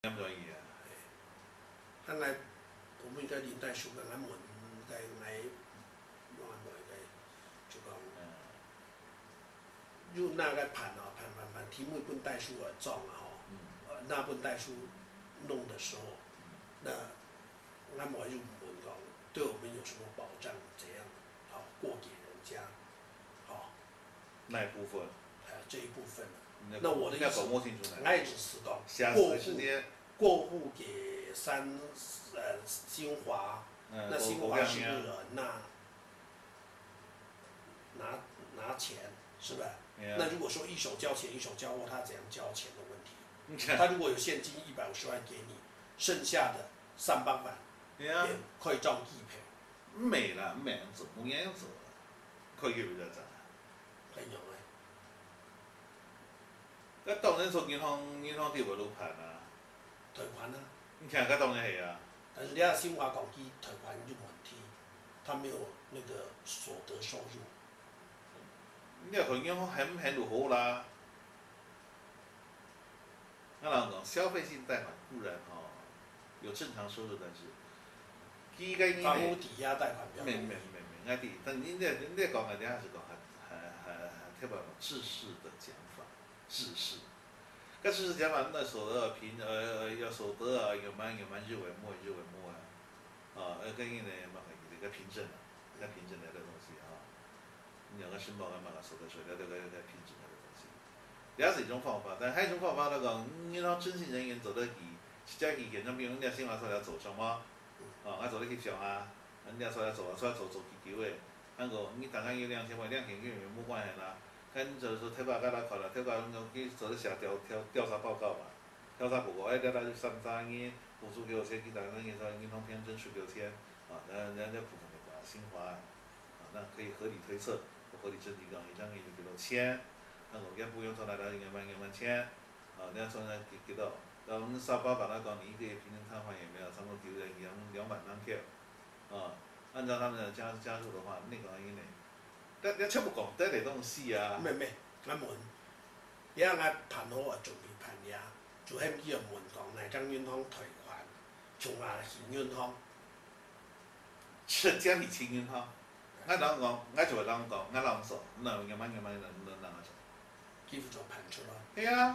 咁所以啊， 咱来，我们应该领带书跟咱问，该来，我来就讲，入那个盘啊，盘，题目本代书而中啊吼，那本代书弄的时候，那俺们就问讲，对我们有什么保障？怎样好过给人家？好， 那一部分， 这一部分。那我的意思， 摸清楚俺也只是讲过户给新华，那新华是不是拿钱是吧？那如果说一手交钱一手交货，他怎样交钱的问题？他如果有现金150万给你，剩下的3帮版也可以照计赔。 没啦，没样做，冇样做，可以有得咋？ 很容易。 咁當然從銀行跌回路盤啊， 退款啊。 你看，咁當然係啊。 但是人家新華港機退款就問題，他沒有那個所得收入。 你要佢銀行很就好啦。我人講消費性貸款固然有正常收入，但是房屋抵押貸款比較沒，我啲，但你講嘅，你還是講特別制式的講法，制式。搿制式講法，那所得要所得啊，有蠻日為末啊，跟因咧嘛係個憑證啊，個憑證嚟嘅東西啊，你個申報個嘛個所得稅，個憑證嚟嘅東西，這是一種方法，但還有一種方法嚟講，銀行徵信人員做得起，直接去現場，比如你新華說要做上嗎？我做得去上啊，你說要做氣球嘅，你大概有2000萬，2000元冇關係啦。跟就是說特別甲咱看啦，特別去做咧寫調查報告嘛，調查報告，你就3億補助給我錢，去打那銀行憑證書給我錢，人家普通的話，新華，那可以合理推測，合理證據講，1張給到錢，也不用從那2萬錢，你要從那給到，我們沙包把它講，你1個月平均攤還也沒有，差不多丟在2萬張票，按照他們的加入的話，那個因為。你出唔講得嚟東西啊？ 沒，我問，你啱啱盤好啊，準備盤呀，就係要問講哪張銀行退款，從新銀行， 是嘉里新銀行。我人講，我就話人講，我人做，那2萬人做。 幾乎就盤出了。 對啊。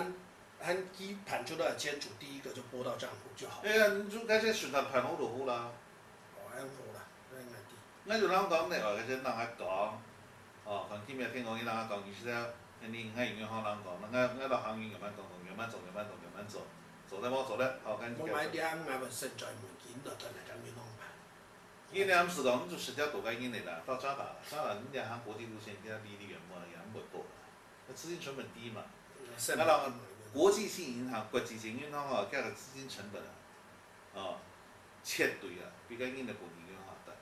hắn一盤出來，簽署第一個就撥到賬戶就好。 對啊，你就嗰些選擇盤好就好啦。 咁好啦，那啲。 我就人講咧，話嗰陣人喺講，可能今日聽講啲人喺講，其實你喺銀行人講，我落行業慢慢做，做得冇做得，好緊要。 我買啲我咪實在門件就同嚟講銀行盤。 因為唔是講，你就實際多個因嚟啦，到渣打，你哋行國際路線，啲利率原本也唔高啦，資金成本低嘛。國際性銀行佢個資金成本切對啊，比較硬的國際銀行大。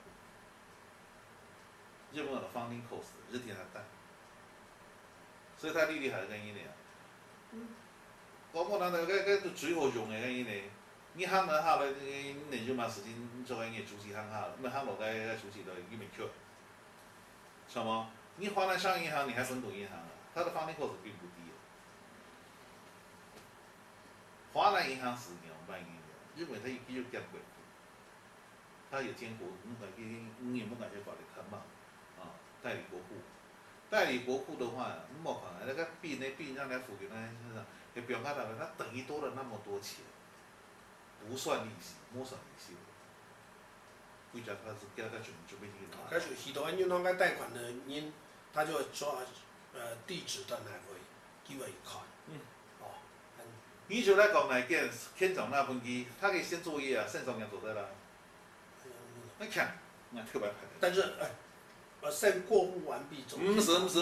日本的 funding cost 日天還大，所以它利率還是跟伊嚟啊。我冇諗到個最好用嘅跟伊嚟，你行得好了，你就嘛時間做緊嘢主持行好了，那行落個主持都一沒缺，是嗎？你華南商業銀行你還本土銀行啊，它的 funding cost 並不低。華南銀行是2萬億的，日本它有繼續監管，它有監管，你也不敢去搞得太慢。代理國庫的話，你冇可能那個幣讓人付給他身上，給表卡他們，他等於多了那麼多錢，不算利息，冇算利息。為啥他是給他準備去拿？ 開始許多銀行嘅貸款的人，他就說地址在哪位，叫佢看。 你就來講哪件，天總那分機，他可以先作業啊，線上要做得啦。你看，那特別快。 但是先過戶完畢走。 唔是， 唔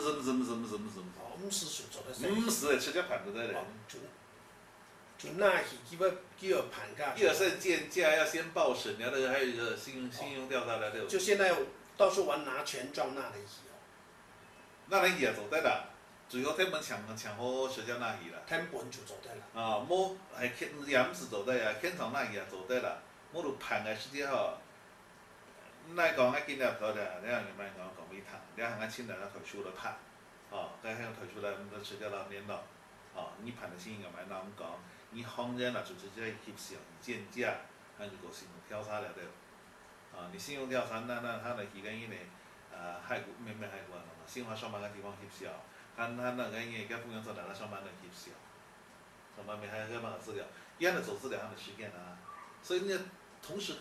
是選擇的。 唔是，直接盤就得了。 就那去叫盤價。 第二是鑑價要先報審，然後還有一個信用調查的。 就現在到時候我拿權狀那裡去哦。 那裡也做得啦，最後他們搶好學校那裡啦。 他們本就做得啦。 冇係也唔是做得呀，現場那裡也做得啦，冇就盤嘅時間吼。那講我今日到的，你講講沒談，你講我現在要退出了盤，該退出了，我們都直接到年了，你盤的新嘅買，那我們講， 你行人啊，就是在翕相、见价，还是个信用调查了的。啊，你信用调查，那他来去跟伊呢，海关咩海关嘛，新华上班个地方翕相，他那个伊甲不用做哪个上班的翕相，上班没还要办个资料，一样的走资料，样的实验啊，所以呢，同时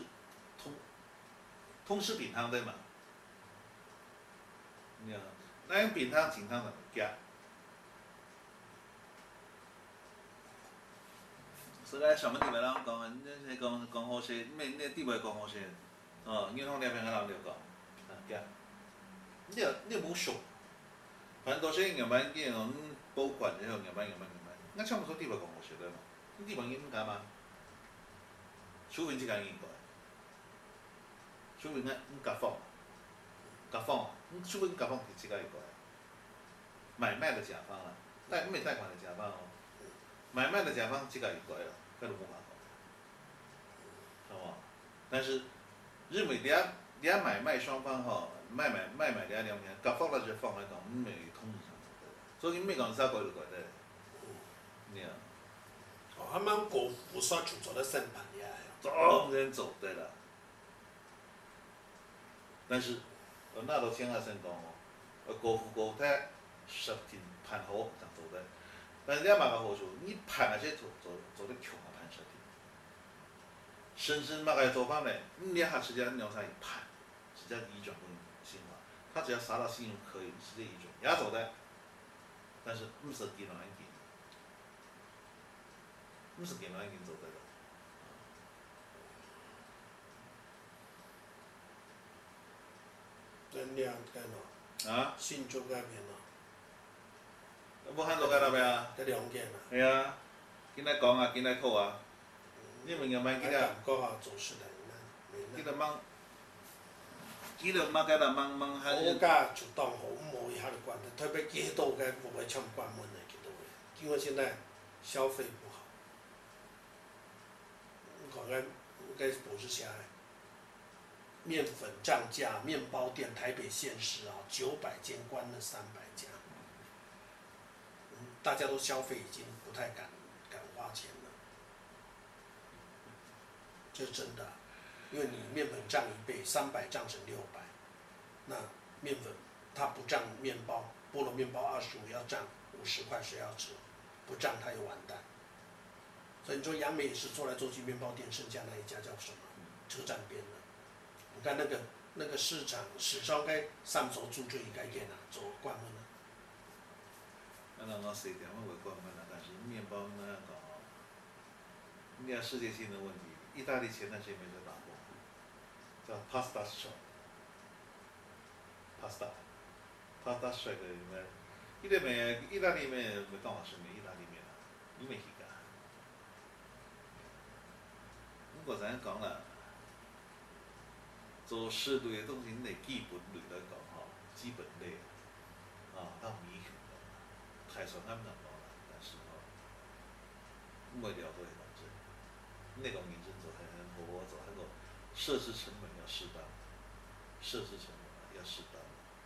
饼汤对嘛？你看，那样饼汤、金汤怎么加？所以上半天来人讲啊，你讲好些，咩你地位讲好些，哦，银行那边个人就讲，加，你冇熟，反正到时人们见我保管然后人们，那差不多地位讲好些的嘛，你地位应干嘛？除非这个应该，除非俺甲方，除非甲方是这个应该，买卖的甲方啊，没贷款的甲方哦。买卖的甲方这个应该了，搿就无法讲，好无？但是认为俩买卖双方吼，卖俩两边，甲方那就放来讲，没通知上的，所以没讲啥改就改的，你啊。 哦，他们国不算出走的审判呀。 当然走对了，但是那都先下先讲哦，国泰实体盘好上走的。但是两码个好处，你盘那些做的穷啊盘实体，甚至嘛个做法呢，你两下直接鸟上一盘，直接移转给信用卡，他只要杀到信用可以直接移转，也做的，但是不是电脑硬件，不是电脑硬件做的了。 咱俩干咯， 啊？ 信众改变咯， 无喊做干那边啊？ 在两件啊。 系啊，紧来讲啊，紧来讨啊。你们要买几感觉啊，做事的几个忙，几个忙个啦忙喊。 好价就当好，无一下就关的，特别街道个无会抢关门的街道个，因为现在消费不好。你看咱博士下来，面粉涨价，面包店台北县市啊，900间关了300家，大家都消费已经不太敢花钱了，这是真的啊。因为你面粉涨1倍，300涨成600，那面粉它不涨面包，菠萝面包25要涨50块，谁要吃？不涨它也完蛋。所以你说杨梅也是做来做去，面包店剩下那一家叫什么？车站边的。你看那个市场市商该上手住就应该给哪做关门了。 那我4点我会关门了，但是面包那讲哦，你看世界性的问题，意大利前段时间没在打过，叫 pasta strike，pasta strike 里面，意大利面没当我是面意大利面啊，你没去干。我咱讲啦，做事对的东西，你得基本类来讲吼，基本类啊，当米去了，太算俺们讲啦，但是吼，没了解到这，那个认真做还好好做，那个设置成本要适当，设置成本要适当。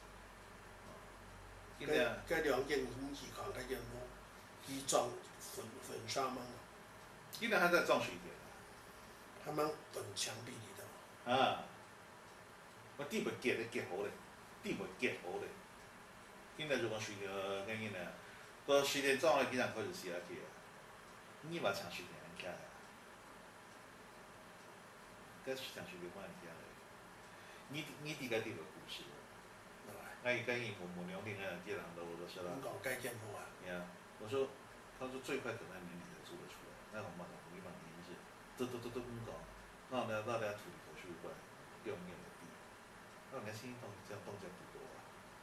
该两件空气看，该件么？一撞粉砂吗？ 今年还在撞水电。 他们粉墙壁里头。 啊，我地不结好嘞，地不结好嘞。今年就讲水电跟伊呢，到水电撞了几场开始死下去，你嘛抢水电起来，搿是抢水电关起来。你底个地个故事？俺跟伊母娘另外几人都是啦。 搞改建不啊？ 呀，我说，他说最快可能年底才做得出来，那我们没办法，是，都搞，那土里头去管6年的地，那人家新动这样动作不多啊，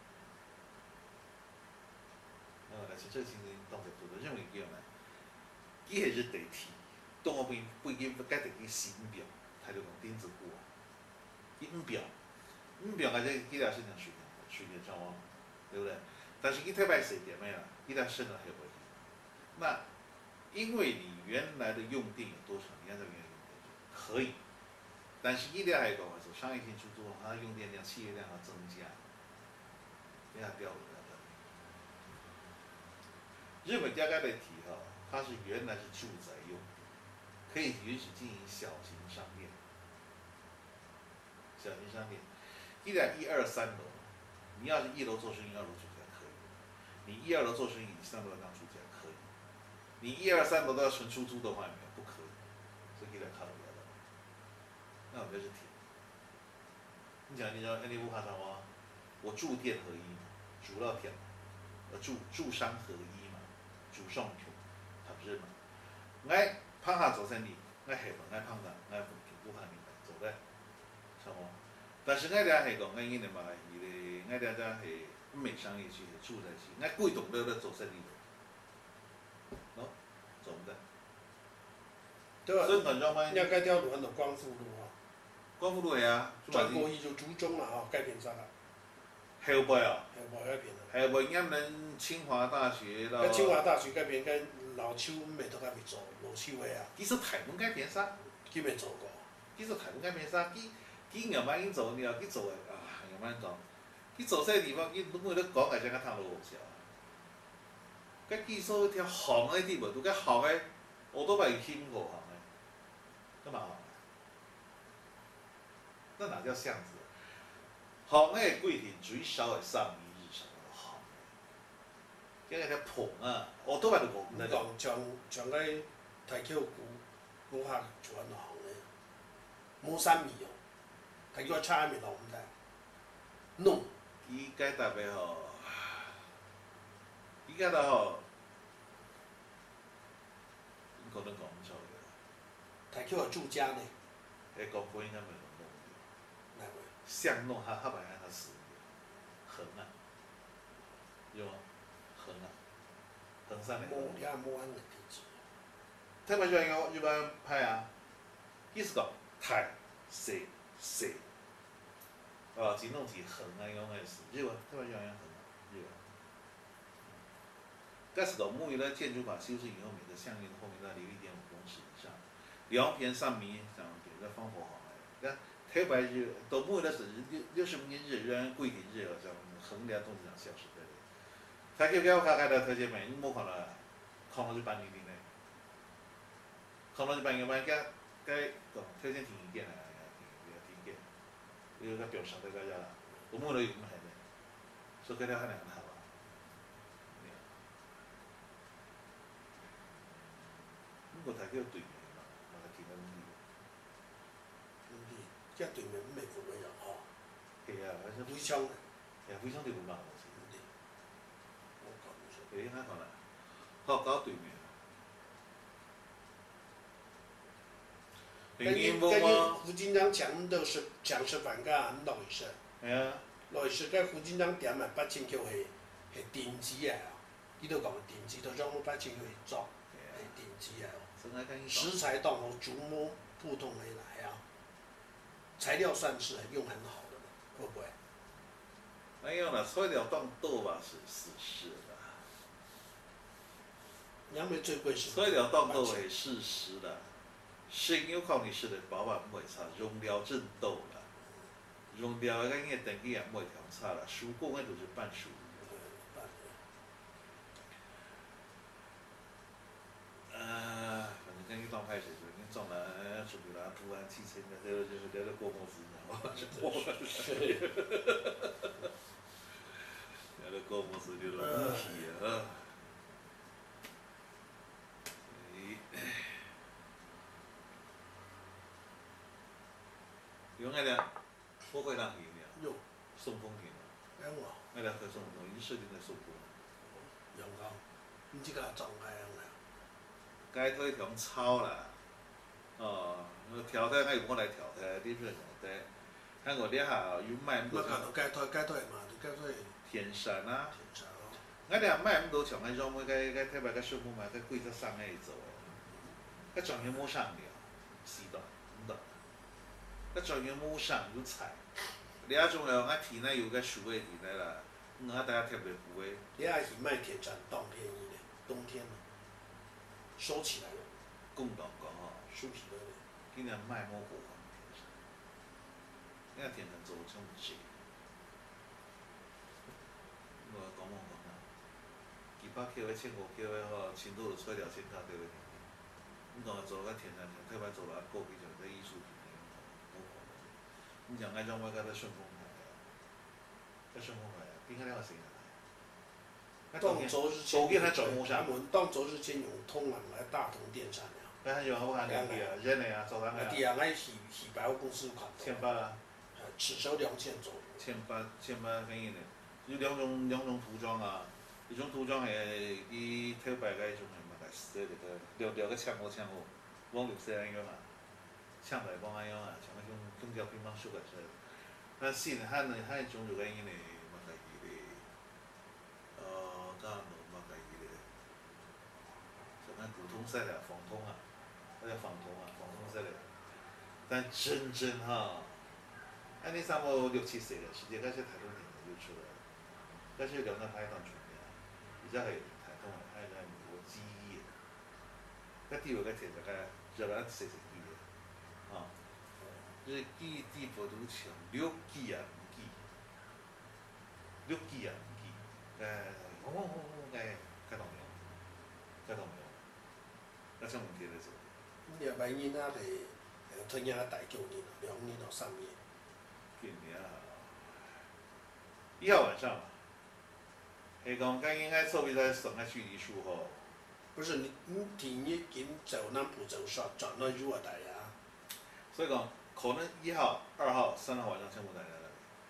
但是这新动作不多，认为叫呢，伊还是得提，动物不应该得去新表，他就讲钉子户啊，硬表啊这几条是讲水电状况，对不对？但是一特别水电没了，一旦生了还有问题。那因为你原来的用电有多少，你按照原来用电可以，但是一定还有一个话说，商业性出租它用电量、企业量要增加，这样掉入来的。日本加盖的提哈， 它是原来是住宅用，可以允许经营小型商店。小型商店，一两1、2、3楼，你要是1楼做生意，2楼住宅可以；你1、2楼做生意，你3楼当住宅可以。你1、2、3楼都要纯出租的话，不可以。所以给他考虑了。那我们就是停。你讲你不怕啥吗？我住店合一嘛，主要店，住商合一嘛，主上穷，他不是嘛？我碰下做生意，我下门我碰到，我不怕你们做的，是吗？但是我俩係講，我已經嘛係咧，我俩係唔係商業區，係住宅區，我貴棟都在做生意的，喏，做唔得。 对吧？ 所以講咗咩？ 要該條路按照光復路啊， 光復路係啊， 轉過去就竹中啦啊，該邊啥啦？ 後背啊， 後背嗰邊啊。 後背啱恁清華大學咯。 清華大學嗰邊跟老邱未都嗰邊做老邱嘅啊。 其實台灣嗰邊啥？ 佢未做過。 其實台灣嗰邊啥？佢慢慢已經做，你話佢做啊，慢慢講。佢做些地方，佢每日講係將個頭路好笑。佢技術條行嗰啲無，都個行嘅，我都係輕過行嘅，幹嘛？那哪叫巷子？行嘅貴田最少係3米以上嘅行嘅，因為條棚啊，我都係度講。 你講像嗰大橋古客做緊行嘅，冇3米哦，係叫差米行唔得，弄。 依家特別吼，依家都吼，可能講唔出嘅。 大橋係住家呢。 誒講過應該沒有弄的。 哪位？ 巷弄它把它死橫啊，有嗎？橫啊，橫上嚟。 冇安嘅地址。 睇埋上有日本派啊，意思講太細細。哦，只弄起橫啊，用嘅是，日本睇埋上有橫啊，日本。但是講木魚的建築法修飾以後，每個項目後面都要留1.5公尺以上，2邊3米上邊嘅防火巷嘅。台北日到木魚的是60年日元貴田日像橫梁都是這樣消失的。他叫我開的特別美，你冇看到，看到就搬你的呢。看到就搬你搬家，該講推薦停一件啦，停一件，有個表上在個家啦，我木魚有咁係的，所以佢哋係兩個好啊。我睇叫對面嘛，我係見到呢即係對面咩附近有哦？ 啲。係啊，嗰啲會昌嘅。 係啊，非常對面嘛，我講唔出。 誒，啱講啦，學校對面。 跟住胡金章搶食飯㗎，唔落去食。 係啊。 落去食，跟胡金章店啊8,000橋係電子嘅哦，呢度講電子，就將8,000橋去做係電子嘅哦。食材當好，竹木普通的來啊，材料算是用很好的，會不會？ 哎呀，那材料當豆吧是事實的。 因為最貴是。 材料當豆係事實的，生有靠你食的保養唔會差，用料真豆啦，用料嗰啲等級也唔會調差啦，蔬果嗰都是半熟。反正跟你當派水水，跟撞了出去了，突然汽車那就是在過公司，然後就過了。在那過公司就是問題啊。有那倆，我會讓你倆送風景啊。那倆可送風，已經設定在送風。 陽光，唔知個狀態樣啦。 該推條草啦，哦，調汰我來調汰，你這樣的，看我啲下要賣唔到。 該推嘛，該推。 天山啊。 天山哦。 我哋賣唔到場，我種該特別個樹木嘛，該貴得上嚟做嘅，個狀元冇上了，是的，唔得。個狀元冇上有菜，你阿種了，我田呢有個樹嘅田嚟啦，我大家特別補嘅。 你阿是賣天山當便宜的，冬天嘛，收起來了。 公道講哦， 收起來了。 今年賣冇好啊，天山，因為天山做成唔少。我講啊，幾百 8K 的、15K 的吼，深度就吹了1000卡对不对？你讲做个天然特别做了过去就在艺术品里面，你讲那种我觉得顺风牌啊，这顺风牌啊，比较了谁啊？ 当走之前， 走给他走木上。 当走之前用通人来大同电厂了。 那还有好看两地啊，人的啊，做人的啊。 对啊，俺是百货公司看到。 1800啊。 至少2000左右。 1800便宜的，有两种涂装啊，一种涂装诶，伊头摆个迄种诶嘛，个洗那个撩个呛好，往绿色安样啊，呛白光安样啊，像那种中条乒乓球个是。那新的还一种就个伊嘞，嘛个伊嘞，干嘛个伊嘞，像那普通色的仿通啊，那叫仿通色的，但真哈。安尼差不多6、7岁了，时间开始台东电就出来了，开始聊那拍档出名，而且系台东的，还有那有记忆的，那地位个摕着个热咱细记的，啊，就是记地不如强，六记啊唔记，六记啊唔记，较重要，那种问题来做。 你若万一那个推荐他大叫你了，2年到3年。 今年啊，1号晚上嘛，是讲刚应该做比赛省个距离数吼。 不是你第一经走南浦走上转到入台啊。 所以讲可能1号、2号、3号晚上全部来了。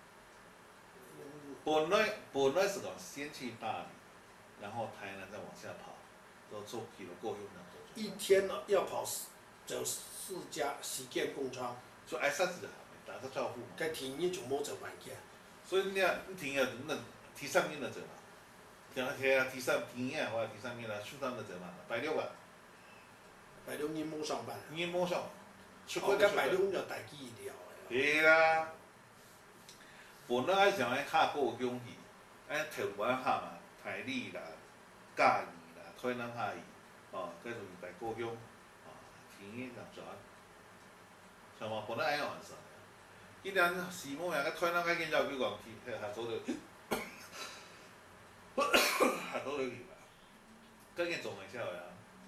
本来是讲先去大理，然后台南再往下跑，都做起了够用的。 一天呢要跑走4家旗舰工厂。 就挨啥子啊？打个招呼嘛。 该天一就冇走慢件。 所以你停啊，那提3年就走嘛。提3年或者提3年啦，出单就走嘛，拜6啊。 拜6你冇上班啊？ 你冇上，出国就拜6就大机了。 对啦。本来想爱下高雄去，台湾下嘛，台里啦、嘉义啦、台南下去，继续来高雄，天天就转，像嘛本来安样子，今年4毛呀，台南紧走几公去，下早就，下早就去啦，紧做一下呀，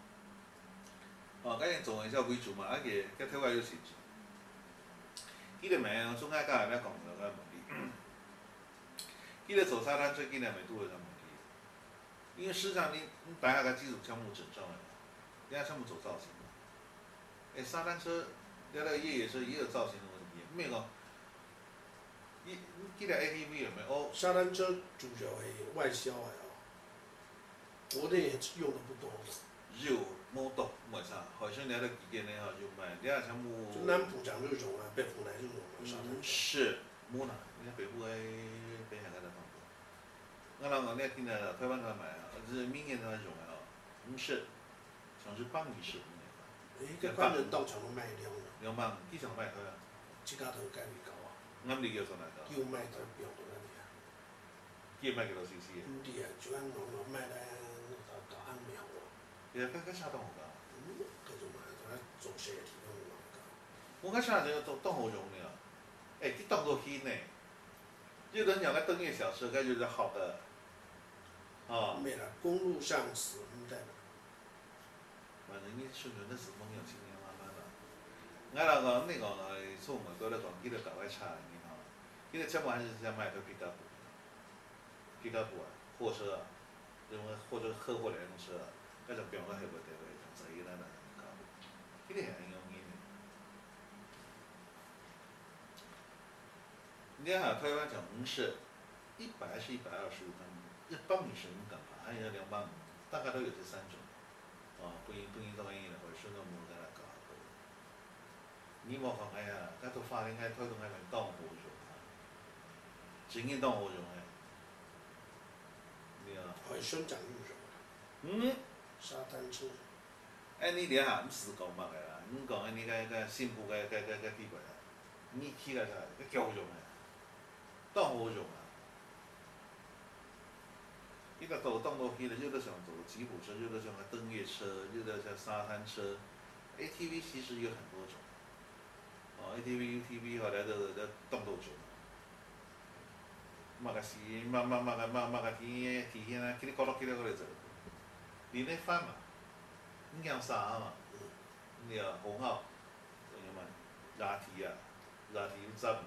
紧做一下为主嘛，个台湾有钱。伊个名总爱甲人家讲着个问题，伊个走沙滩车今年没拄着啥问题，因为市场你台下个基础项目整上来，人家项目走造型嘛，沙滩车聊到越野车也有造型的问题，没讲，你今年 ATV 有没有？ 沙滩车主要系外销的国内也用的不多。 肉冇多冇啥，好像聊到几件呢就卖，人家项目。 就南部讲就用啊，北部来就用啊，沙滩车。 是，冇啦，人家北部北海岸的放多。我讲你今年台湾他买啊，是明年他用啊，不是，像是帮你是不那个反正到场都卖 2万，几场卖佢啊？ 这家头介位高啊。 啱你叫上来个？ 叫卖到标到那里啊。 叫卖几多 CC 啊？ 唔啲啊，就按农卖来到按秒啊。 也个下当好高。 各种嘛，做些提供嘛高。 我看下这个当好用的，你当做轻呢？有人讲个登月小车，该就是好的。 没了，公路上是唔得。 反正你顺着那是梦想，轻轻慢慢的。俺那个那个从美国来讲，伊个搞外差，你看，伊个全部还是在卖个皮卡布啊，货车啊，或者合伙联动车啊，那种标个还不得位，像这一类的搞，伊个很容易的。你看台湾讲是100还是125分，一帮你是干嘛？还有2帮，大概都有这3种。不一到一的，或者是那么在那搞。你莫讲哎呀，那都发应该推动那边当火用啊，真正当火用哎，对啊。 海参讲用什么？沙滩车。 你俩下唔是讲乜个啦？你讲你个新埔个地位啊，你起个啥？个教用哎，当火用啊。伊个都当到去了，有的想走吉普车，有的想登月车，有的像沙滩车，ATV 其实有很多种。ATV、UTV 后来都当到种。嘛个是，嘛个天啊，去你高头走。 连咧翻嘛，你讲啥嘛？你啊红号，有嘛？拉提啊，拉提有站。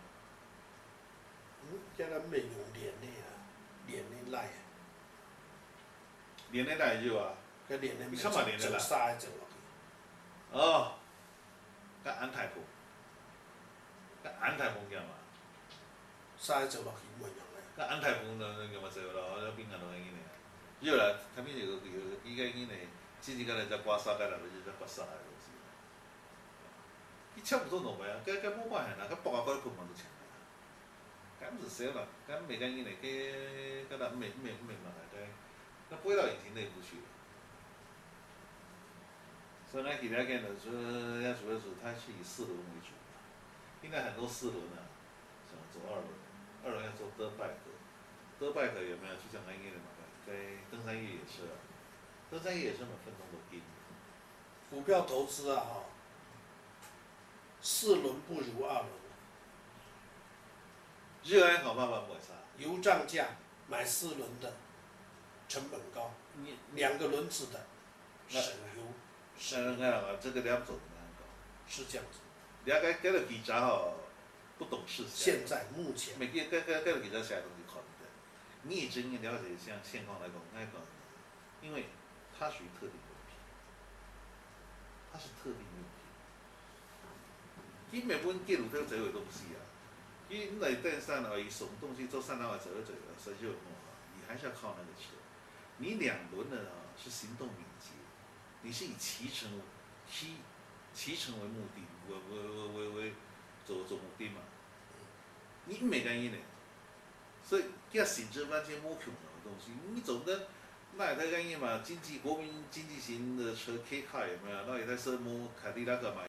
叫咱袂用连的啊，连的来啊， 连咧来就啊。 佮连的你看嘛连的来做啥做落去？ 哦，甲安泰丰，甲安泰丰讲嘛， 啥做落去袂用的。 甲安泰丰那个嘛做咯，那边个都安尼个。有啦，他们有伊个安尼，之前个来只刮痧，个来就只刮痧个东西。伊差不多弄袂啊，甲冇关系啦，甲博啊个困嘛都强啦。敢是少啦，敢袂甲伊呢，甲咱袂嘛来个，那飞到引擎内部去了。所以呢，其他个呢，要主要是它是以4轮为主嘛。现在很多4轮啊，想做2轮，2轮要做德拜克，德拜克有没有？就像那个嘛，在登山越野车啊，登山越野车嘛分动都低。 股票投资啊，哈，4轮不如2轮。 热爱搞爸爸抹啥？ 油涨价，买4轮的成本高，2个轮子的省油。 看啊，这个2种难搞。 是这样子。 了解这个记者吼，不懂事。 现在目前。 每个个记者写东西考虑的，你也真了解像现况来讲，那个，因为它属于特定物品，它是特定物品。伊每本记录都这个东西啊，伊来登山哦，伊什么东西做山上走，谁就有弄啊？你还是要靠那个车。你2轮的啊是行动敏捷，你是以骑乘为目的，为做目的嘛。你袂干伊呢，所以遐性质完全无穷的东西。你总的那也在干伊嘛？国民经济型的车 K 卡有没有？那也在说摩凯迪拉克嘛？